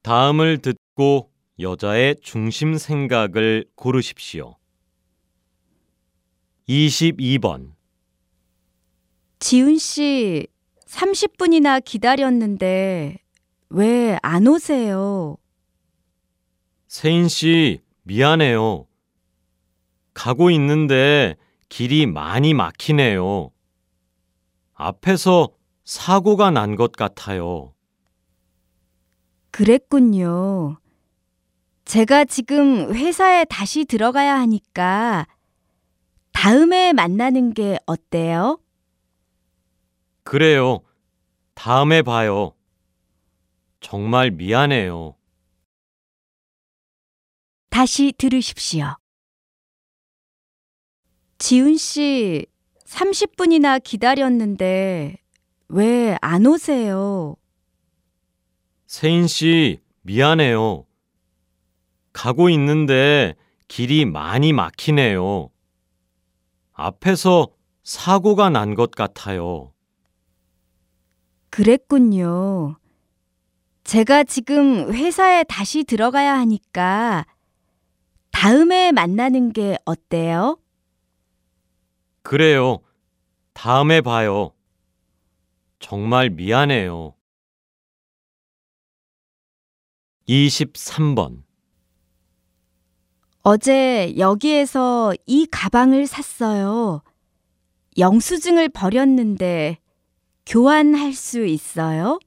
다음을 듣고 여자의 중심 생각을 고르십시오. 22번. 지훈 씨, 30분이나 기다렸는데 왜 안 오세요? 세인 씨, 미안해요. 가고 있는데 길이 많이 막히네요. 앞에서 사고가 난 것 같아요. 그랬군요. 제가 지금 회사에 다시 들어가야 하니까 다음에 만나는 게 어때요? 그래요. 다음에 봐요. 정말 미안해요. 다시 들으십시오. 지훈 씨, 30분이나 기다렸는데 왜 안 오세요? 세인 씨, 미안해요. 가고 있는데 길이 많이 막히네요. 앞에서 사고가 난 것 같아요. 그랬군요. 제가 지금 회사에 다시 들어가야 하니까 다음에 만나는 게 어때요? 그래요. 다음에 봐요. 정말 미안해요. 23번. 어제 여기에서 이 가방을 샀어요. 영수증을 버렸는데 교환할 수 있어요?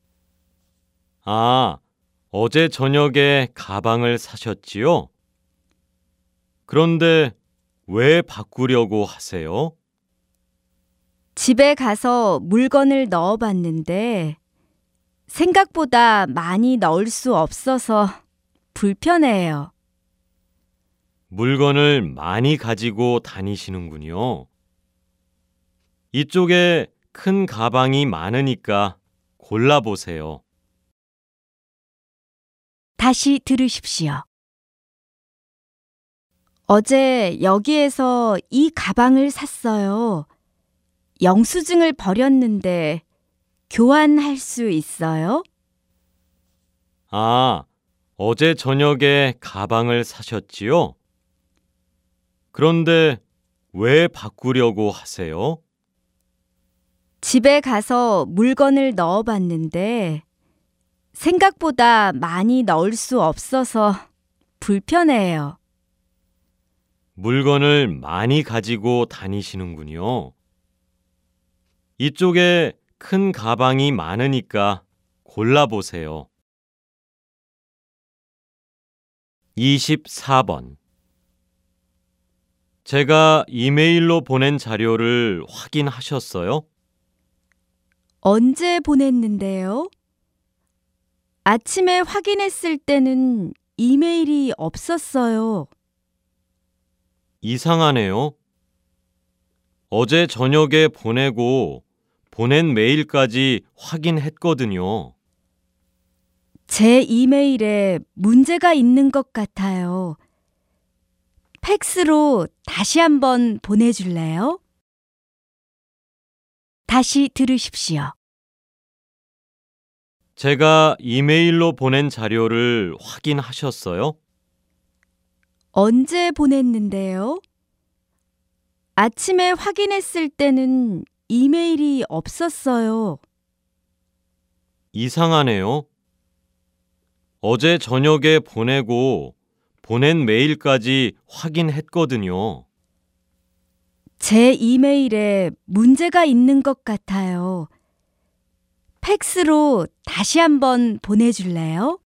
아, 어제 저녁에 가방을 사셨지요? 그런데 왜 바꾸려고 하세요? 집에 가서 물건을 넣어봤는데 생각보다 많이 넣을 수 없어서 불편해요. 물건을 많이 가지고 다니시는군요. 이쪽에 큰 가방이 많으니까 골라보세요. 다시 들으십시오. 어제 여기에서 이 가방을 샀어요. 영수증을 버렸는데 교환할 수 있어요? 아, 어제 저녁에 가방을 사셨지요? 그런데 왜 바꾸려고 하세요? 집에 가서 물건을 넣어봤는데 생각보다 많이 넣을 수 없어서 불편해요. 물건을 많이 가지고 다니시는군요. 이쪽에 큰 가방이 많으니까 골라보세요. 24번. 제가 이메일로 보낸 자료를 확인하셨어요? 언제 보냈는데요? 아침에 확인했을 때는 이메일이 없었어요. 이상하네요. 어제 저녁에 보내고 보낸 메일까지 확인했거든요. 제 이메일에 문제가 있는 것 같아요. 팩스로 다시 한번 보내줄래요? 다시 들으십시오. 제가 이메일로 보낸 자료를 확인하셨어요? 언제 보냈는데요? 아침에 확인했을 때는 이메일이 없었어요. 이상하네요. 어제 저녁에 보내고 보낸 메일까지 확인했거든요. 제 이메일에 문제가 있는 것 같아요. 팩스로 다시 한번 보내줄래요?